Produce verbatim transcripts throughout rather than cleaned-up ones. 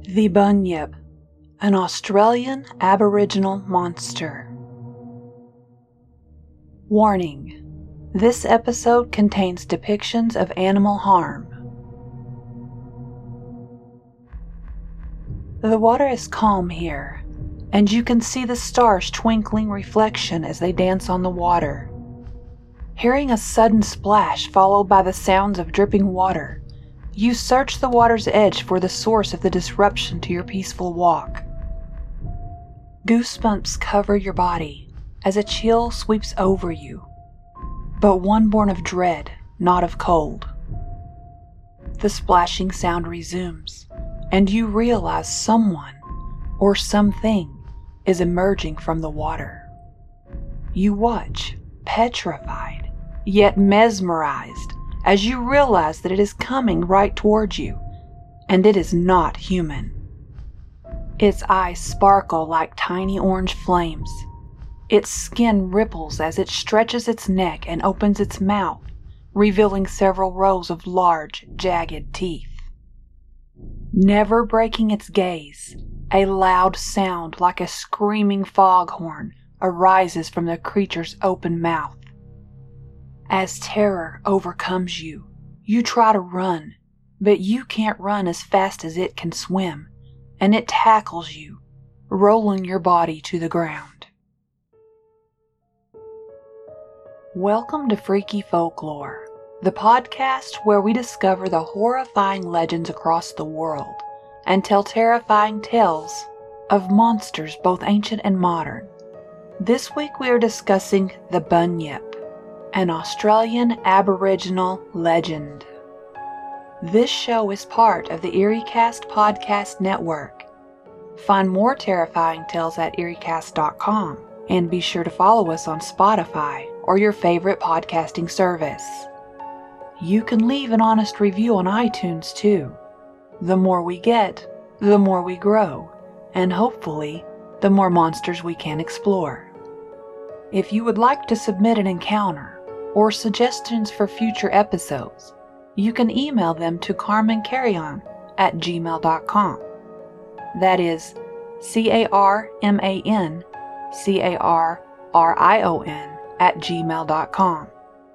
The Bunyip, an Australian Aboriginal monster. Warning: this episode contains depictions of animal harm. The water is calm here, and you can see the stars' twinkling reflection as they dance on the water. Hearing a sudden splash followed by the sounds of dripping water, you search the water's edge for the source of the disruption to your peaceful walk. Goosebumps cover your body as a chill sweeps over you, but one born of dread, not of cold. The splashing sound resumes, and you realize someone or something is emerging from the water. You watch, petrified, yet mesmerized, as you realize that it is coming right towards you, and it is not human. Its eyes sparkle like tiny orange flames. Its skin ripples as it stretches its neck and opens its mouth, revealing several rows of large, jagged teeth. Never breaking its gaze, a loud sound like a screaming foghorn arises from the creature's open mouth. As terror overcomes you, you try to run, but you can't run as fast as it can swim, and it tackles you, rolling your body to the ground. Welcome to Freaky Folklore, the podcast where we discover the horrifying legends across the world and tell terrifying tales of monsters both ancient and modern. This week we are discussing the Bunyip, an Australian Aboriginal legend. This show is part of the EerieCast podcast network. Find more terrifying tales at EerieCast dot com, and be sure to follow us on Spotify or your favorite podcasting service. You can leave an honest review on iTunes too. The more we get, the more we grow, and hopefully, the more monsters we can explore. If you would like to submit an encounter or suggestions for future episodes, you can email them to carmancarrion at gmail dot com. That is C A R M A N C A R R I O N at gmail dot com.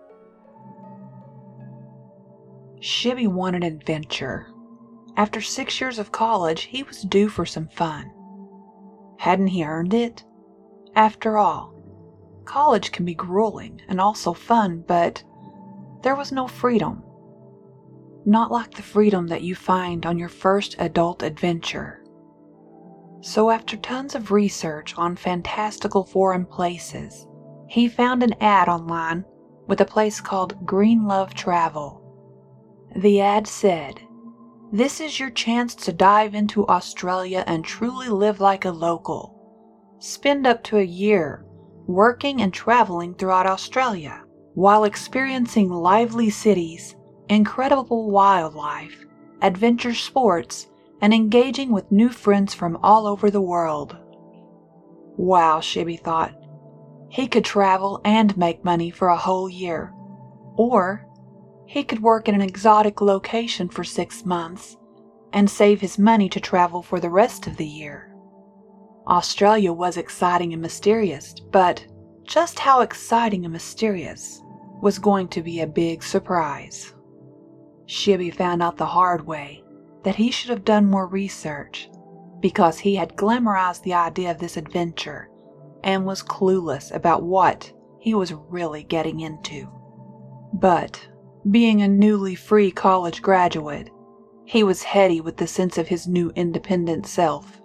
Shibby wanted adventure. After six years of college, he was due for some fun. Hadn't he earned it? After all, college can be grueling and also fun, but there was no freedom. Not like the freedom that you find on your first adult adventure. So after tons of research on fantastical foreign places, he found an ad online with a place called Green Love Travel. The ad said, "This is your chance to dive into Australia and truly live like a local. Spend up to a year working and traveling throughout Australia, while experiencing lively cities, incredible wildlife, adventure sports, and engaging with new friends from all over the world." Wow, Shibby thought. He could travel and make money for a whole year. Or he could work in an exotic location for six months and save his money to travel for the rest of the year. Australia was exciting and mysterious, but just how exciting and mysterious was going to be a big surprise. Shibby found out the hard way that he should have done more research, because he had glamorized the idea of this adventure and was clueless about what he was really getting into. But, being a newly free college graduate, he was heady with the sense of his new independent self.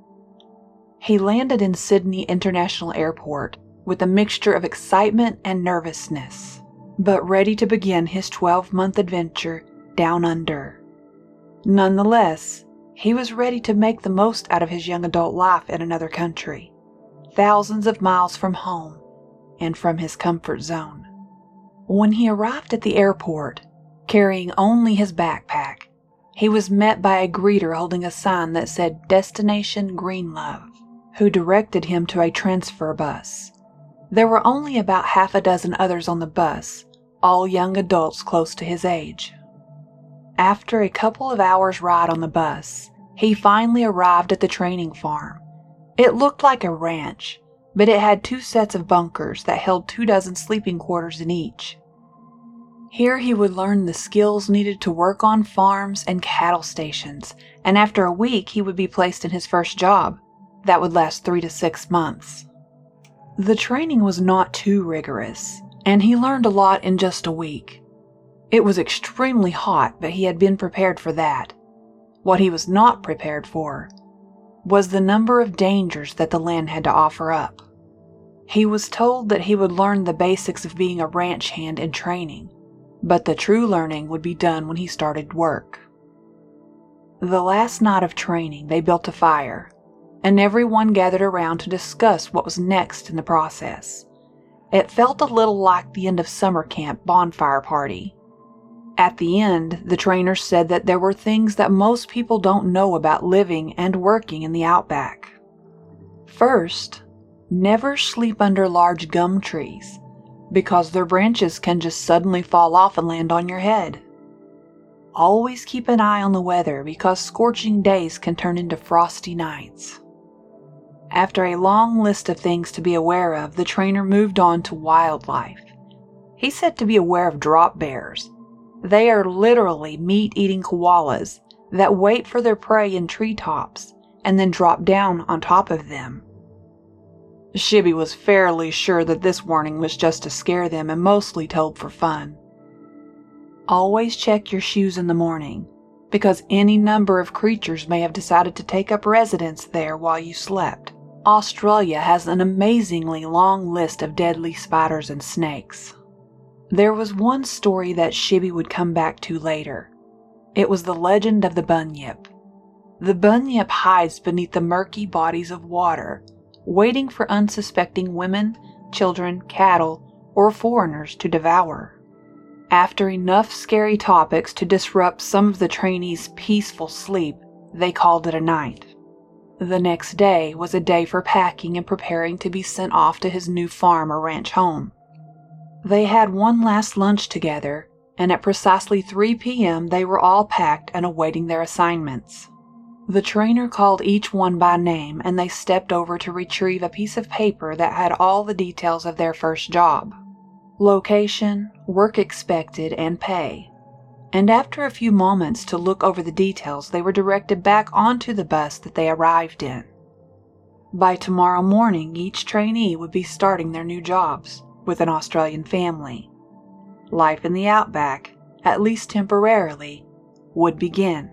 He landed in Sydney International Airport with a mixture of excitement and nervousness, but ready to begin his twelve-month adventure down under. Nonetheless, he was ready to make the most out of his young adult life in another country, thousands of miles from home and from his comfort zone. When he arrived at the airport, carrying only his backpack, he was met by a greeter holding a sign that said Destination Green Love, who directed him to a transfer bus. There were only about half a dozen others on the bus, all young adults close to his age. After a couple of hours' ride on the bus, He finally arrived at the training farm. It looked like a ranch, but it had two sets of bunkers that held two dozen sleeping quarters in each. Here he would learn the skills needed to work on farms and cattle stations, and after a week he would be placed in his first job. That would last three to six months. The training was not too rigorous, and he learned a lot in just a week. It was extremely hot, but he had been prepared for that. What he was not prepared for was the number of dangers that the land had to offer up. He was told that he would learn the basics of being a ranch hand in training, but the true learning would be done when he started work. The last night of training, they built a fire, and everyone gathered around to discuss what was next in the process. It felt a little like the end of summer camp bonfire party. At the end, the trainer said that there were things that most people don't know about living and working in the outback. First, never sleep under large gum trees, because their branches can just suddenly fall off and land on your head. Always keep an eye on the weather, because scorching days can turn into frosty nights. After a long list of things to be aware of, the trainer moved on to wildlife. He said to be aware of drop bears. They are literally meat-eating koalas that wait for their prey in treetops and then drop down on top of them. Shibby was fairly sure that this warning was just to scare them and mostly told for fun. Always check your shoes in the morning, because any number of creatures may have decided to take up residence there while you slept. Australia has an amazingly long list of deadly spiders and snakes. There was one story that Shibby would come back to later. It was the legend of the bunyip. The bunyip hides beneath the murky bodies of water, waiting for unsuspecting women, children, cattle, or foreigners to devour. After enough scary topics to disrupt some of the trainees' peaceful sleep, they called it a night. The next day was a day for packing and preparing to be sent off to his new farm or ranch home. They had one last lunch together, and at precisely three p.m. they were all packed and awaiting their assignments. The trainer called each one by name, and they stepped over to retrieve a piece of paper that had all the details of their first job: location, work expected, and pay. And after a few moments to look over the details, they were directed back onto the bus that they arrived in. By tomorrow morning, each trainee would be starting their new jobs with an Australian family. Life in the outback, at least temporarily, would begin.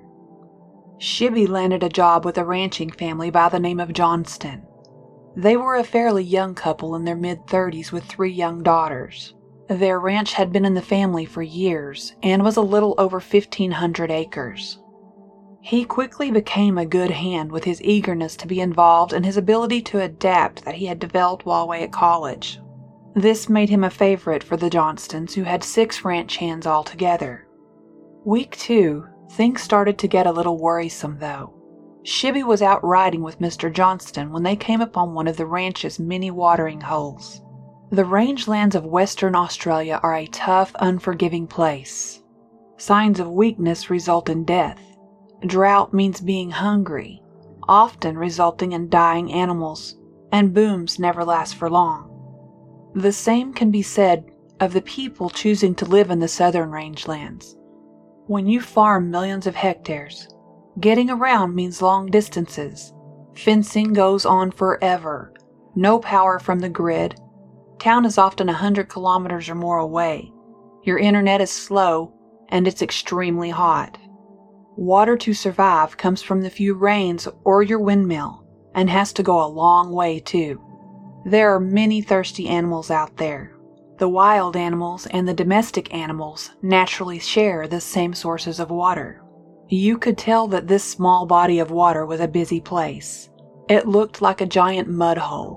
Shibby landed a job with a ranching family by the name of Johnston. They were a fairly young couple in their mid-thirties with three young daughters. Their ranch had been in the family for years and was a little over fifteen hundred acres. He quickly became a good hand with his eagerness to be involved and his ability to adapt that he had developed while away at college. This made him a favorite for the Johnstons, who had six ranch hands altogether. Week two, things started to get a little worrisome though. Shibby was out riding with Mister Johnston when they came upon one of the ranch's many watering holes. The rangelands of Western Australia are a tough, unforgiving place. Signs of weakness result in death. Drought means being hungry, often resulting in dying animals, and booms never last for long. The same can be said of the people choosing to live in the southern rangelands. When you farm millions of hectares, getting around means long distances. Fencing goes on forever. No power from the grid. Town is often a hundred kilometers or more away. Your internet is slow, and it's extremely hot. Water to survive comes from the few rains or your windmill, and has to go a long way too. There are many thirsty animals out there. The wild animals and the domestic animals naturally share the same sources of water. You could tell that this small body of water was a busy place. It looked like a giant mud hole.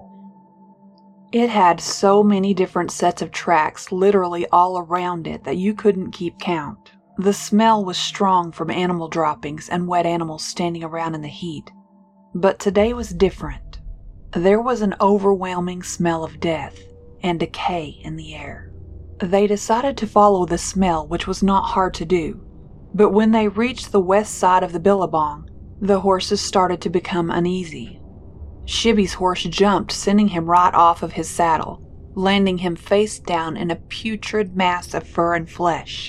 It had so many different sets of tracks literally all around it that you couldn't keep count. The smell was strong from animal droppings and wet animals standing around in the heat. But today was different. There was an overwhelming smell of death and decay in the air. They decided to follow the smell, which was not hard to do. But when they reached the west side of the billabong, The horses started to become uneasy. Shibby's horse jumped, sending him right off of his saddle, landing him face down in a putrid mass of fur and flesh.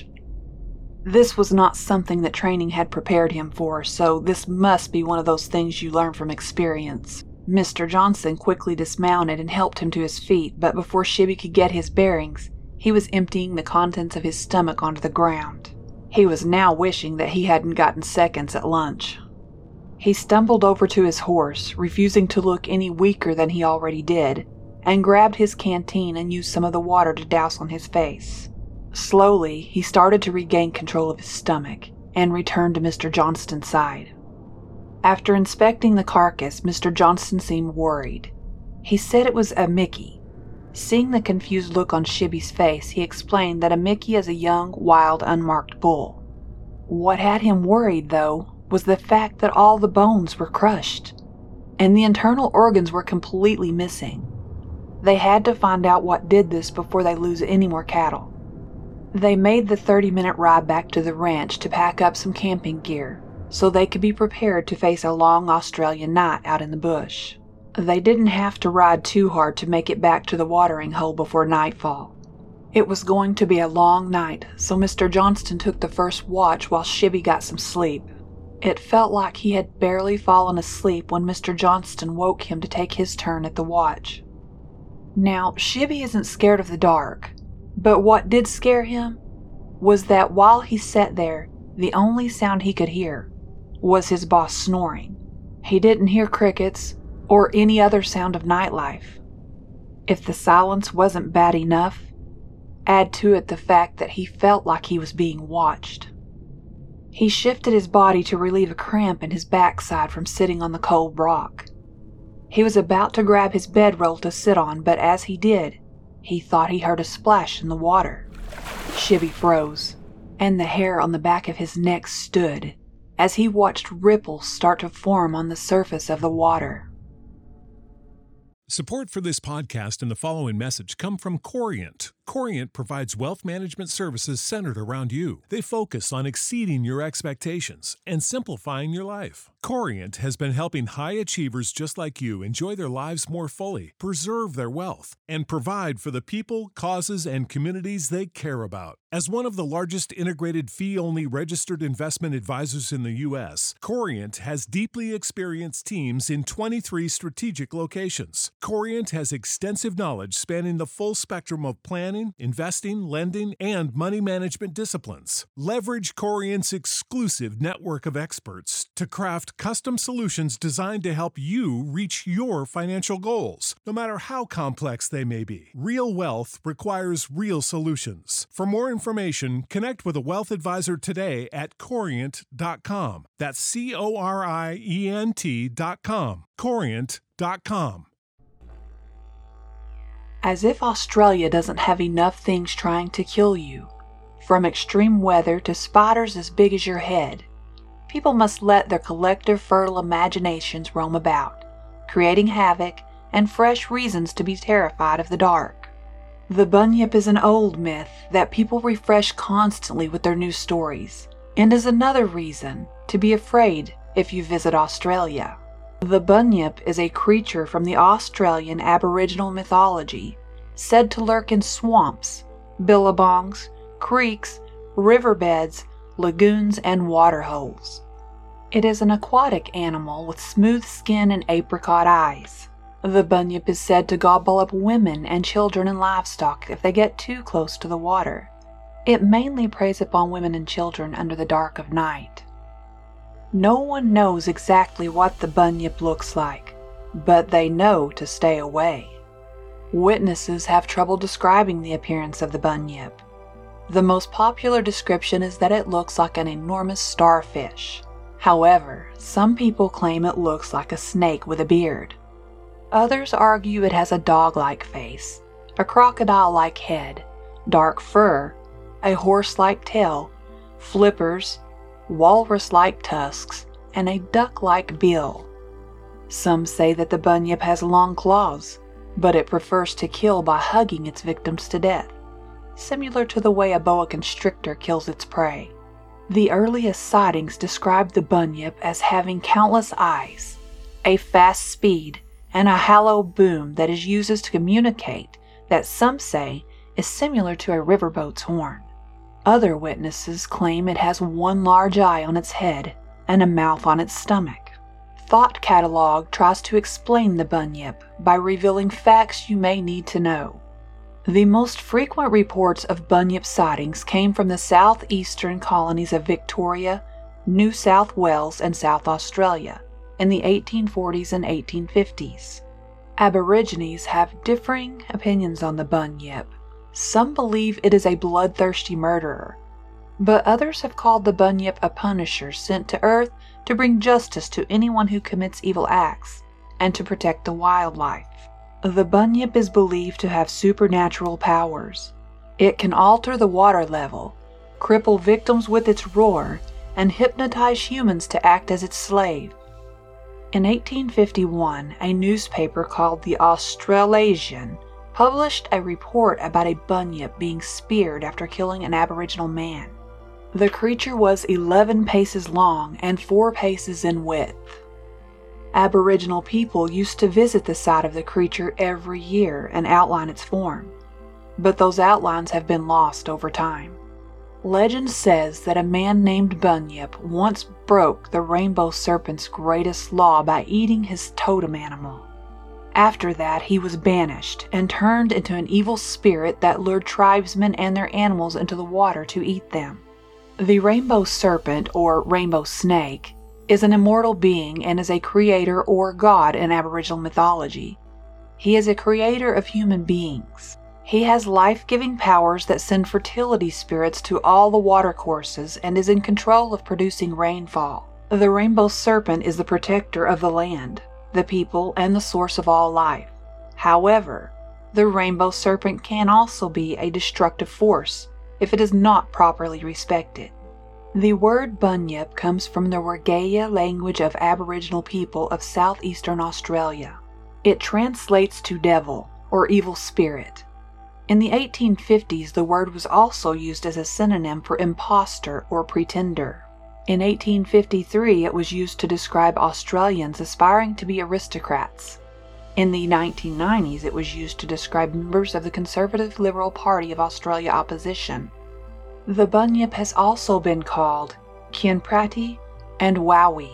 This was not something that training had prepared him for, so this must be one of those things you learn from experience. Mister Johnson quickly dismounted and helped him to his feet, but before Shibby could get his bearings, he was emptying the contents of his stomach onto the ground. He was now wishing that he hadn't gotten seconds at lunch. He stumbled over to his horse, refusing to look any weaker than he already did, and grabbed his canteen and used some of the water to douse on his face. Slowly, he started to regain control of his stomach and returned to Mister Johnston's side. After inspecting the carcass, Mister Johnston seemed worried. He said it was a Mickey. Seeing the confused look on Shibby's face, he explained that a Mickey is a young, wild, unmarked bull. What had him worried, though, was the fact that all the bones were crushed, and the internal organs were completely missing. They had to find out what did this before they lose any more cattle. They made the thirty-minute ride back to the ranch to pack up some camping gear, so they could be prepared to face a long Australian night out in the bush. They didn't have to ride too hard to make it back to the watering hole before nightfall. It was going to be a long night, so Mister Johnston took the first watch while Shibby got some sleep. It felt like he had barely fallen asleep when Mister Johnston woke him to take his turn at the watch. Now, Shibby isn't scared of the dark, but what did scare him was that while he sat there, the only sound he could hear was his boss snoring. He didn't hear crickets or any other sound of nightlife. If the silence wasn't bad enough, add to it the fact that he felt like he was being watched. He shifted his body to relieve a cramp in his backside from sitting on the cold rock. He was about to grab his bedroll to sit on, but as he did, he thought he heard a splash in the water. Shibby froze, and the hair on the back of his neck stood as he watched ripples start to form on the surface of the water. Support for this podcast and the following message come from Corient. Corient provides wealth management services centered around you. They focus on exceeding your expectations and simplifying your life. Corient has been helping high achievers just like you enjoy their lives more fully, preserve their wealth, and provide for the people, causes, and communities they care about. As one of the largest integrated fee-only registered investment advisors in the U S, Corient has deeply experienced teams in twenty-three strategic locations. Corient has extensive knowledge spanning the full spectrum of planning, investing, lending, and money management disciplines. Leverage Corient's exclusive network of experts to craft custom solutions designed to help you reach your financial goals, no matter how complex they may be. Real wealth requires real solutions. For more information, connect with a wealth advisor today at corient dot com. That's C O R I E N T dot com. corient dot com. As if Australia doesn't have enough things trying to kill you, from extreme weather to spiders as big as your head, people must let their collective fertile imaginations roam about, creating havoc and fresh reasons to be terrified of the dark. The bunyip is an old myth that people refresh constantly with their new stories, and is another reason to be afraid if you visit Australia. The bunyip is a creature from the Australian Aboriginal mythology, said to lurk in swamps, billabongs, creeks, riverbeds, lagoons, and waterholes. It is an aquatic animal with smooth skin and apricot eyes. The bunyip is said to gobble up women and children and livestock if they get too close to the water. It mainly preys upon women and children under the dark of night. No one knows exactly what the bunyip looks like, but they know to stay away. Witnesses have trouble describing the appearance of the bunyip. The most popular description is that it looks like an enormous starfish. However, some people claim it looks like a snake with a beard. Others argue it has a dog-like face, a crocodile-like head, dark fur, a horse-like tail, flippers, walrus-like tusks, and a duck-like bill. Some say that the bunyip has long claws, but it prefers to kill by hugging its victims to death, similar to the way a boa constrictor kills its prey. The earliest sightings described the bunyip as having countless eyes, a fast speed, and a hollow boom that it uses to communicate that some say is similar to a riverboat's horn. Other witnesses claim it has one large eye on its head and a mouth on its stomach. Thought Catalog tries to explain the bunyip by revealing facts you may need to know. The most frequent reports of bunyip sightings came from the southeastern colonies of Victoria, New South Wales, and South Australia in the eighteen forties and eighteen fifties. Aborigines have differing opinions on the bunyip. Some believe it is a bloodthirsty murderer, but others have called the bunyip a punisher sent to Earth to bring justice to anyone who commits evil acts and to protect the wildlife. The bunyip is believed to have supernatural powers. It can alter the water level, cripple victims with its roar, and hypnotize humans to act as its slave. In eighteen fifty-one, a newspaper called The Australasian published a report about a bunyip being speared after killing an Aboriginal man. The creature was eleven paces long and four paces in width. Aboriginal people used to visit the site of the creature every year and outline its form, but those outlines have been lost over time. Legend says that a man named Bunyip once broke the rainbow serpent's greatest law by eating his totem animal. After that, he was banished and turned into an evil spirit that lured tribesmen and their animals into the water to eat them. The rainbow serpent, or rainbow snake, is an immortal being and is a creator or god in Aboriginal mythology. He is a creator of human beings. He has life-giving powers that send fertility spirits to all the watercourses and is in control of producing rainfall. The rainbow serpent is the protector of the land, the people, and the source of all life. However, the rainbow serpent can also be a destructive force if it is not properly respected. The word bunyip comes from the Wergaia language of Aboriginal people of southeastern Australia. It translates to devil or evil spirit. In the eighteen fifties, the word was also used as a synonym for imposter or pretender. In eighteen fifty-three, it was used to describe Australians aspiring to be aristocrats. In the nineteen nineties, it was used to describe members of the Conservative Liberal Party of Australia opposition. The bunyip has also been called Kianprati and Wowie.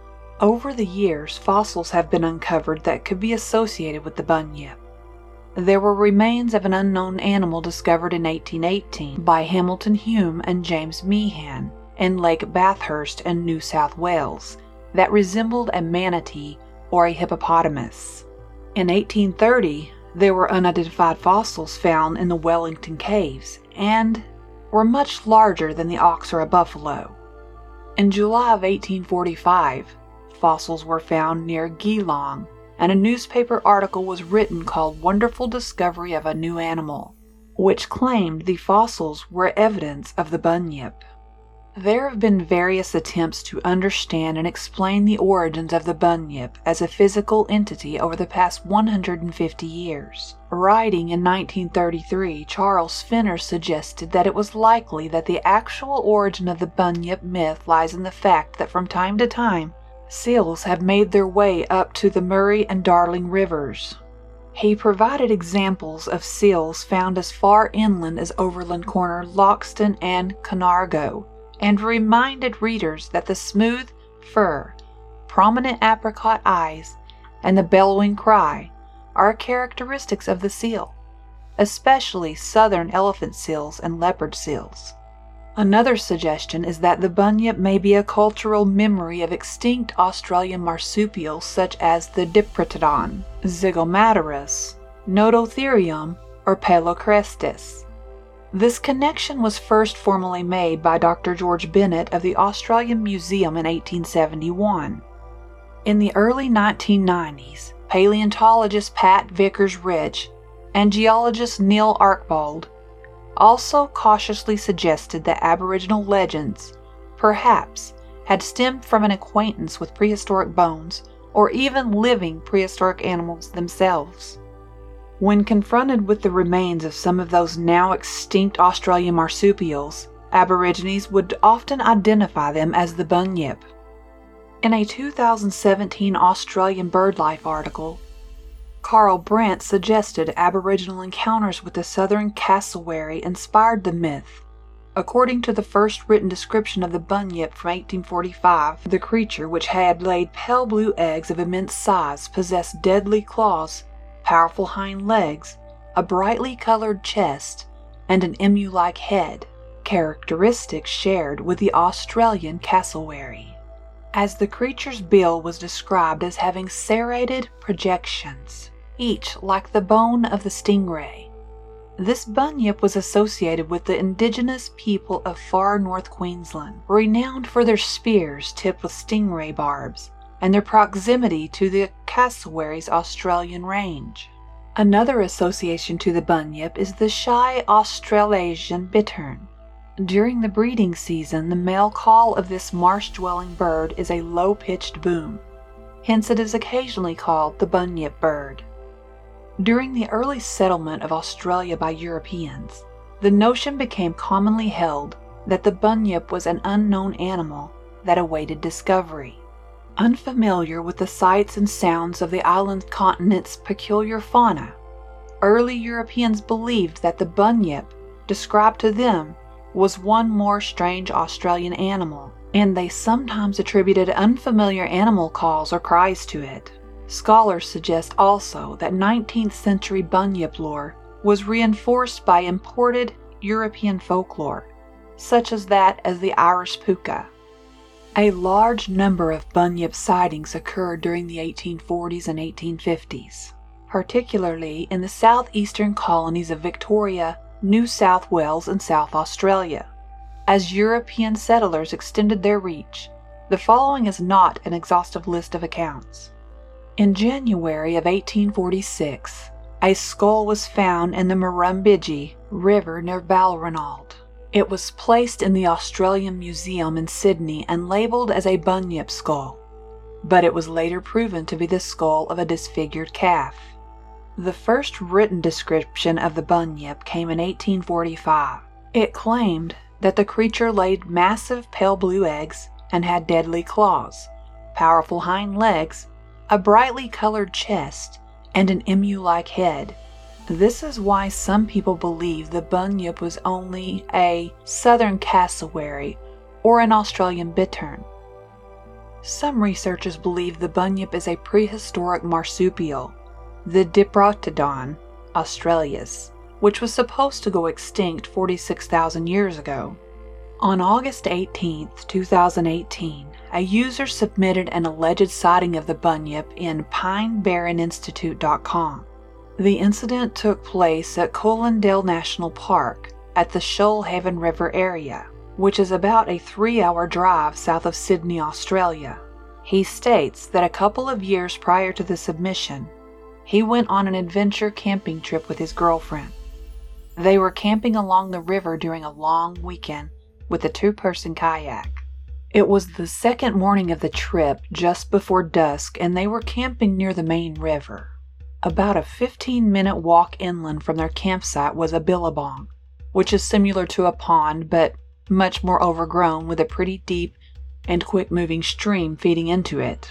Over the years, fossils have been uncovered that could be associated with the bunyip. There were remains of an unknown animal discovered in eighteen eighteen by Hamilton Hume and James Meehan in Lake Bathurst in New South Wales that resembled a manatee or a hippopotamus. In eighteen thirty, there were unidentified fossils found in the Wellington Caves and were much larger than the ox or a buffalo. In July of eighteen forty-five, fossils were found near Geelong, and a newspaper article was written called Wonderful Discovery of a New Animal, which claimed the fossils were evidence of the bunyip. There have been various attempts to understand and explain the origins of the bunyip as a physical entity over the past one hundred fifty years. Writing in nineteen thirty-three, Charles Fenner suggested that it was likely that the actual origin of the bunyip myth lies in the fact that from time to time, seals have made their way up to the Murray and Darling rivers. He provided examples of seals found as far inland as Overland Corner, Loxton, and Conargo, and reminded readers that the smooth fur, prominent apricot eyes, and the bellowing cry are characteristics of the seal, especially southern elephant seals and leopard seals. Another suggestion is that the bunyip may be a cultural memory of extinct Australian marsupials such as the Diprotodon, Zygomaterus, Nodotherium, or Pelocrestis. This connection was first formally made by Doctor George Bennett of the Australian Museum in eighteen seventy-one. In the early nineteen nineties, paleontologist Pat Vickers-Rich and geologist Neil Archbold also cautiously suggested that Aboriginal legends, perhaps, had stemmed from an acquaintance with prehistoric bones or even living prehistoric animals themselves. When confronted with the remains of some of those now extinct Australian marsupials, Aborigines would often identify them as the bunyip. In a two thousand seventeen Australian BirdLife article, Carl Brandt suggested Aboriginal encounters with the southern cassowary inspired the myth. According to the first written description of the bunyip from eighteen forty-five, the creature, which had laid pale blue eggs of immense size, possessed deadly claws, powerful hind legs, a brightly colored chest, and an emu-like head, characteristics shared with the Australian cassowary. As the creature's bill was described as having serrated projections, each like the bone of the stingray. This bunyip was associated with the indigenous people of far north Queensland, renowned for their spears tipped with stingray barbs and their proximity to the cassowary's Australian range. Another association to the bunyip is the shy Australasian bittern. During the breeding season, the male call of this marsh-dwelling bird is a low-pitched boom. Hence it is occasionally called the bunyip bird. During the early settlement of Australia by Europeans, the notion became commonly held that the bunyip was an unknown animal that awaited discovery. Unfamiliar with the sights and sounds of the island continent's peculiar fauna, early Europeans believed that the bunyip, described to them, was one more strange Australian animal, and they sometimes attributed unfamiliar animal calls or cries to it. Scholars suggest also that nineteenth century bunyip lore was reinforced by imported European folklore, such as that of the Irish puka. A large number of bunyip sightings occurred during the eighteen forties and eighteen fifties, particularly in the southeastern colonies of Victoria, New South Wales, and South Australia. As European settlers extended their reach, the following is not an exhaustive list of accounts. In January of eighteen forty-six, a skull was found in the Murrumbidgee River near Balranald. It was placed in the Australian Museum in Sydney and labelled as a bunyip skull, but it was later proven to be the skull of a disfigured calf. The first written description of the bunyip came in eighteen forty-five. It claimed that the creature laid massive pale blue eggs and had deadly claws, powerful hind legs, a brightly colored chest, and an emu-like head. This is why some people believe the bunyip was only a southern cassowary or an Australian bittern. Some researchers believe the bunyip is a prehistoric marsupial, the Diprotodon australis, which was supposed to go extinct forty-six thousand years ago. On August eighteenth, two thousand eighteen, a user submitted an alleged sighting of the bunyip in pine barren institute dot com. The incident took place at Coolindale National Park at the Shoalhaven River area, which is about a three-hour drive south of Sydney, Australia. He states that a couple of years prior to the submission, he went on an adventure camping trip with his girlfriend. They were camping along the river during a long weekend with a two-person kayak. It was the second morning of the trip, just before dusk, and they were camping near the main river. About a fifteen-minute walk inland from their campsite was a billabong, which is similar to a pond but much more overgrown with a pretty deep and quick-moving stream feeding into it.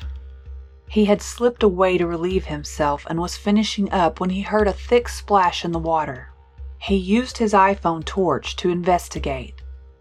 He had slipped away to relieve himself and was finishing up when he heard a thick splash in the water. He used his iPhone torch to investigate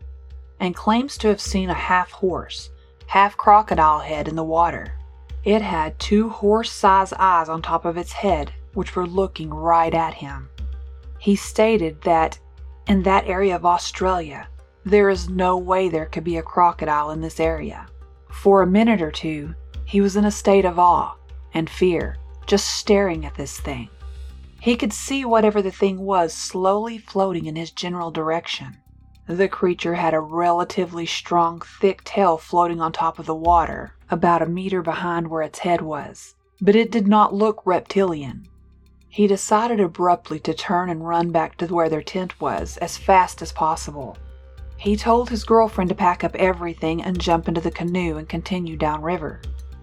and claims to have seen a half-horse, half-crocodile head in the water. It had two horse-sized eyes on top of its head, which were looking right at him. He stated that in that area of Australia, there is no way there could be a crocodile in this area. For a minute or two, he was in a state of awe and fear, just staring at this thing. He could see whatever the thing was slowly floating in his general direction. The creature had a relatively strong, thick tail floating on top of the water, about a meter behind where its head was, but it did not look reptilian. He decided abruptly to turn and run back to where their tent was as fast as possible. He told his girlfriend to pack up everything and jump into the canoe and continue downriver.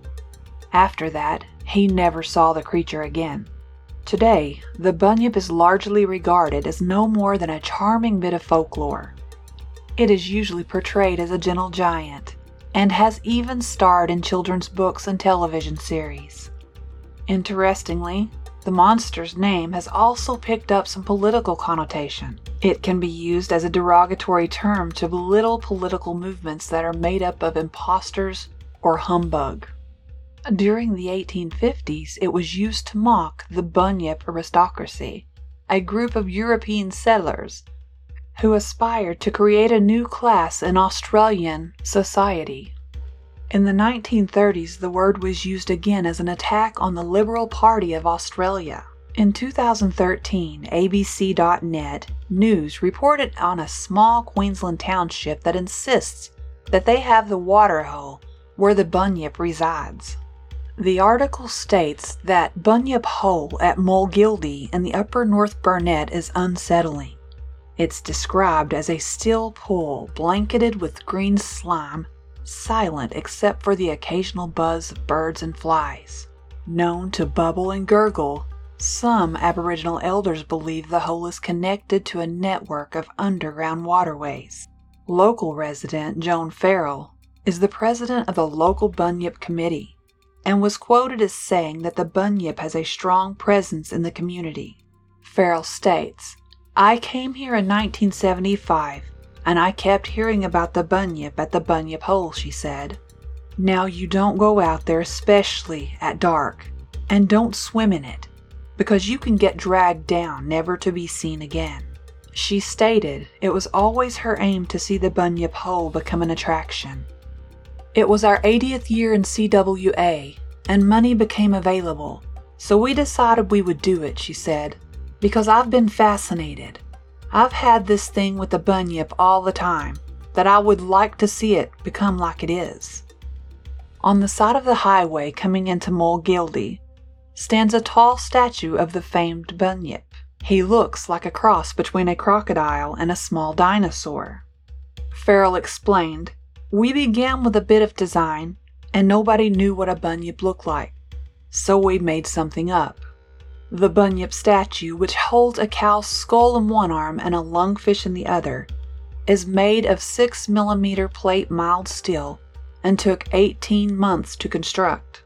After that, he never saw the creature again. Today, the bunyip is largely regarded as no more than a charming bit of folklore. It is usually portrayed as a gentle giant, and has even starred in children's books and television series. Interestingly, the monster's name has also picked up some political connotation. It can be used as a derogatory term to belittle political movements that are made up of imposters or humbug. During the eighteen fifties, it was used to mock the Bunyip aristocracy, a group of European settlers who aspired to create a new class in Australian society. In the nineteen thirties, the word was used again as an attack on the Liberal Party of Australia. In two thousand thirteen, A B C dot net News reported on a small Queensland township that insists that they have the water hole where the Bunyip resides. The article states that Bunyip Hole at Mulgildy in the upper North Burnett is unsettling. It's described as a still pool blanketed with green slime, silent except for the occasional buzz of birds and flies. Known to bubble and gurgle, some Aboriginal elders believe the hole is connected to a network of underground waterways. Local resident Joan Farrell is the president of the local Bunyip Committee and was quoted as saying that the Bunyip has a strong presence in the community. Farrell states, "I came here in nineteen seventy-five and I kept hearing about the Bunyip at the Bunyip Hole," she said. "Now you don't go out there, especially at dark, and don't swim in it, because you can get dragged down never to be seen again." She stated it was always her aim to see the Bunyip Hole become an attraction. "It was our eightieth year in C W A, and money became available, so we decided we would do it," she said, "because I've been fascinated. I've had this thing with the Bunyip all the time, that I would like to see it become like it is." On the side of the highway coming into Mulgildy stands a tall statue of the famed Bunyip. He looks like a cross between a crocodile and a small dinosaur. Farrell explained, "We began with a bit of design, and nobody knew what a Bunyip looked like, so we made something up. The Bunyip statue, which holds a cow's skull in one arm and a lungfish in the other, is made of six millimeter plate mild steel and took eighteen months to construct.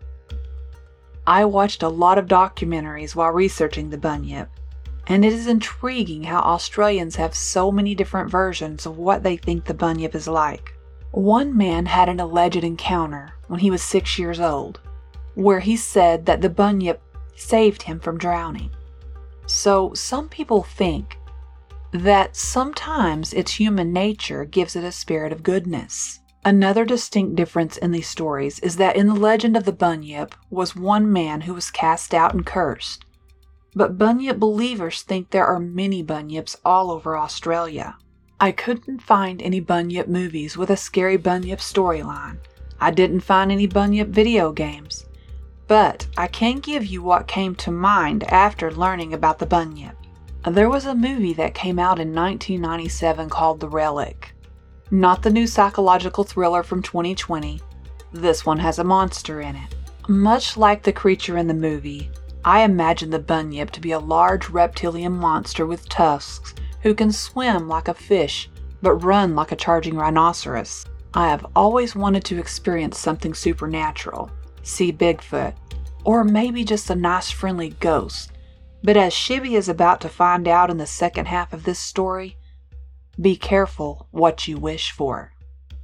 I watched a lot of documentaries while researching the Bunyip, and it is intriguing how Australians have so many different versions of what they think the Bunyip is like. One man had an alleged encounter when he was six years old, where he said that the Bunyip saved him from drowning. So some people think that sometimes its human nature gives it a spirit of goodness. Another distinct difference in these stories is that in the legend of the Bunyip was one man who was cast out and cursed, but Bunyip believers think there are many Bunyips all over Australia. I couldn't find any Bunyip movies with a scary Bunyip storyline. I didn't find any Bunyip video games, but I can give you what came to mind after learning about the Bunyip. There was a movie that came out in nineteen ninety-seven called The Relic. Not the new psychological thriller from twenty twenty. This one has a monster in it. Much like the creature in the movie, I imagine the Bunyip to be a large reptilian monster with tusks who can swim like a fish but run like a charging rhinoceros. I have always wanted to experience something supernatural, see Bigfoot, or maybe just a nice friendly ghost. But as Shibby is about to find out in the second half of this story, be careful what you wish for.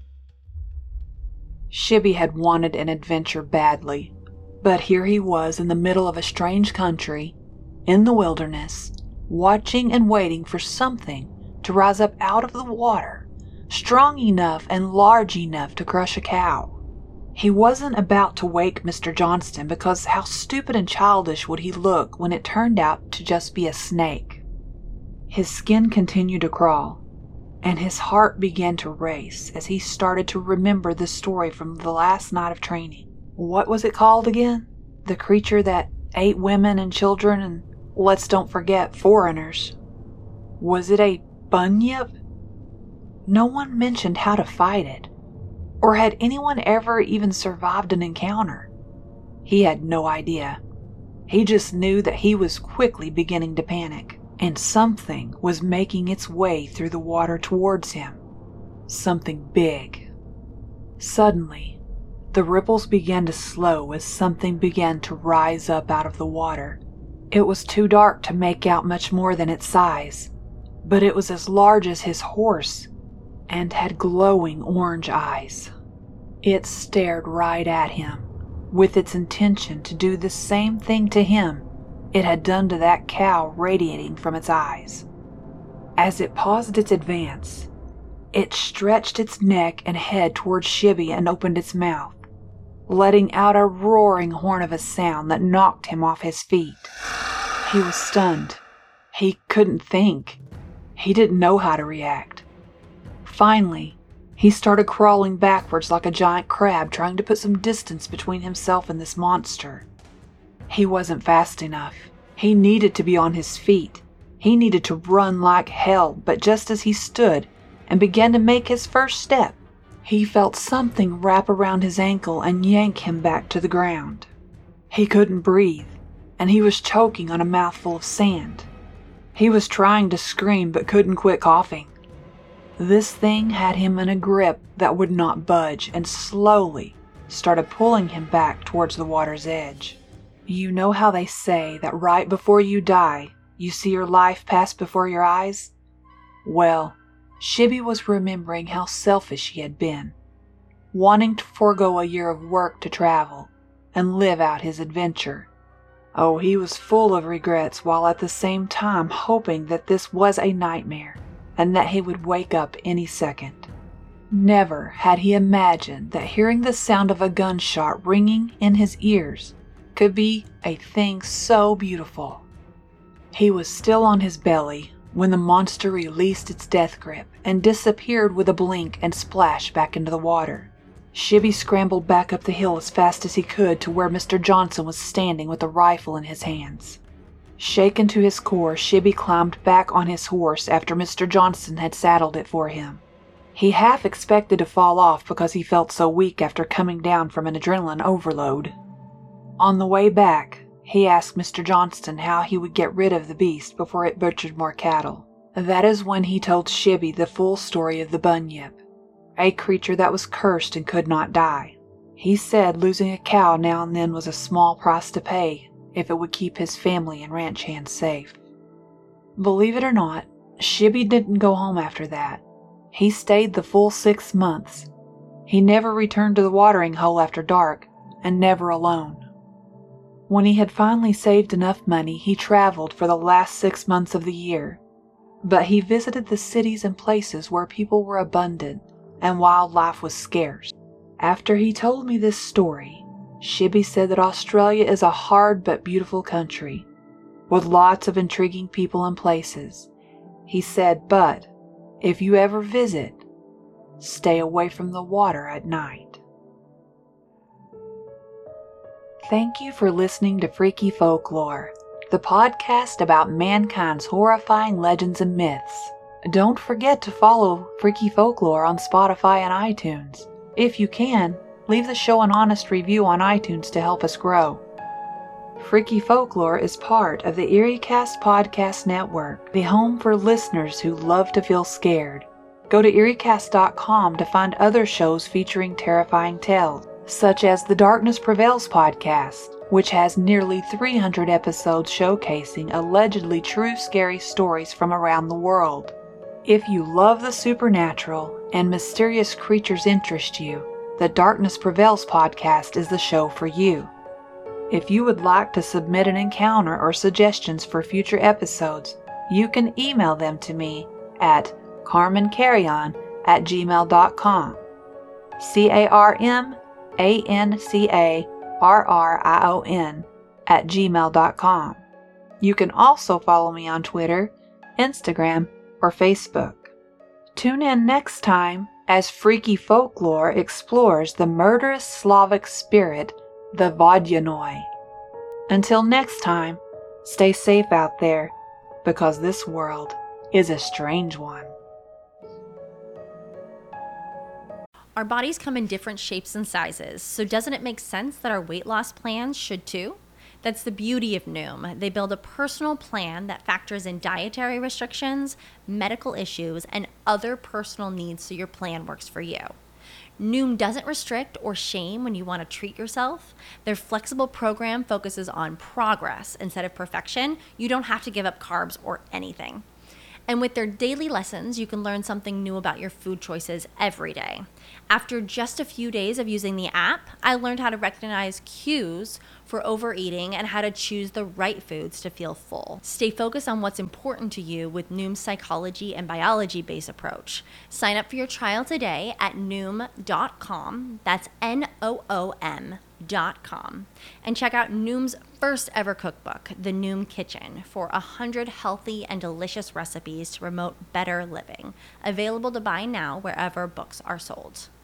Shibby had wanted an adventure badly, but here he was in the middle of a strange country, in the wilderness, watching and waiting for something to rise up out of the water, strong enough and large enough to crush a cow. He wasn't about to wake Mister Johnston because how stupid and childish would he look when it turned out to just be a snake. His skin continued to crawl, and his heart began to race as he started to remember the story from the last night of training. What was it called again? The creature that ate women and children and, let's don't forget, foreigners. Was it a Bunyip? No one mentioned how to fight it, or had anyone ever even survived an encounter. He had no idea. He just knew that he was quickly beginning to panic, and something was making its way through the water towards him. something big. Suddenly, the ripples began to slow as something began to rise up out of the water. It was too dark to make out much more than its size, but it was as large as his horse and had glowing orange eyes. It stared right at him, with its intention to do the same thing to him it had done to that cow radiating from its eyes. As it paused its advance, it stretched its neck and head towards Shibby and opened its mouth, letting out a roaring horn of a sound that knocked him off his feet. He was stunned. He couldn't think. He didn't know how to react. Finally, he started crawling backwards like a giant crab, trying to put some distance between himself and this monster. He wasn't fast enough. He needed to be on his feet. He needed to run like hell, but just as he stood and began to make his first step, he felt something wrap around his ankle and yank him back to the ground. He couldn't breathe, and he was choking on a mouthful of sand. He was trying to scream but couldn't quit coughing. This thing had him in a grip that would not budge and slowly started pulling him back towards the water's edge. You know how they say that right before you die, you see your life pass before your eyes? Well, Shibby was remembering how selfish he had been, wanting to forego a year of work to travel and live out his adventure. Oh, he was full of regrets while at the same time hoping that this was a nightmare and that he would wake up any second. Never had he imagined that hearing the sound of a gunshot ringing in his ears could be a thing so beautiful. He was still on his belly when the monster released its death grip and disappeared with a blink and splash back into the water. Shibby scrambled back up the hill as fast as he could to where Mister Johnson was standing with a rifle in his hands. Shaken to his core, Shibby climbed back on his horse after Mister Johnson had saddled it for him. He half expected to fall off because he felt so weak after coming down from an adrenaline overload. On the way back, he asked Mister Johnston how he would get rid of the beast before it butchered more cattle. That is when he told Shibby the full story of the bunyip, a creature that was cursed and could not die. He said losing a cow now and then was a small price to pay if it would keep his family and ranch hands safe. Believe it or not, Shibby didn't go home after that. He stayed the full six months. He never returned to the watering hole after dark, and never alone. When he had finally saved enough money, he traveled for the last six months of the year. But he visited the cities and places where people were abundant and wildlife was scarce. After he told me this story, Shibby said that Australia is a hard but beautiful country, with lots of intriguing people and places. He said, but if you ever visit, stay away from the water at night. Thank you for listening to Freaky Folklore, the podcast about mankind's horrifying legends and myths. Don't forget to follow Freaky Folklore on Spotify and iTunes. If you can, leave the show an honest review on iTunes to help us grow. Freaky Folklore is part of the EerieCast Podcast Network, the home for listeners who love to feel scared. Go to erie cast dot com to find other shows featuring terrifying tales, such as the Darkness Prevails podcast, which has nearly three hundred episodes showcasing allegedly true scary stories from around the world. If you love the supernatural and mysterious creatures interest you, the Darkness Prevails podcast is the show for you. If you would like to submit an encounter or suggestions for future episodes, you can email them to me at carmencarrion at gmail dot com. C A R M A N C A R R I O N at gmail dot com. You can also follow me on Twitter, Instagram, or Facebook. Tune in next time as Freaky Folklore explores the murderous Slavic spirit, the Vodyanoi. Until next time, stay safe out there, because this world is a strange one. Our bodies come in different shapes and sizes, so doesn't it make sense that our weight loss plans should too? That's the beauty of Noom. They build a personal plan that factors in dietary restrictions, medical issues, and other personal needs so your plan works for you. Noom doesn't restrict or shame when you want to treat yourself. Their flexible program focuses on progress instead of perfection. You don't have to give up carbs or anything. And with their daily lessons, you can learn something new about your food choices every day. After just a few days of using the app, I learned how to recognize cues for overeating and how to choose the right foods to feel full. Stay focused on what's important to you with Noom's psychology and biology-based approach. Sign up for your trial today at noom dot com. That's N O O M dot com. And check out Noom's first ever cookbook, The Noom Kitchen, for one hundred healthy and delicious recipes to promote better living. Available to buy now wherever books are sold.